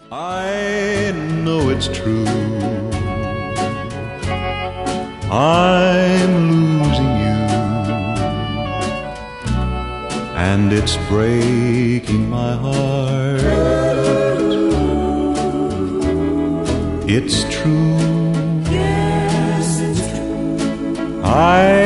I know it's true. I'm losing you, and it's breaking my heart. It's true. Yes, it's true. I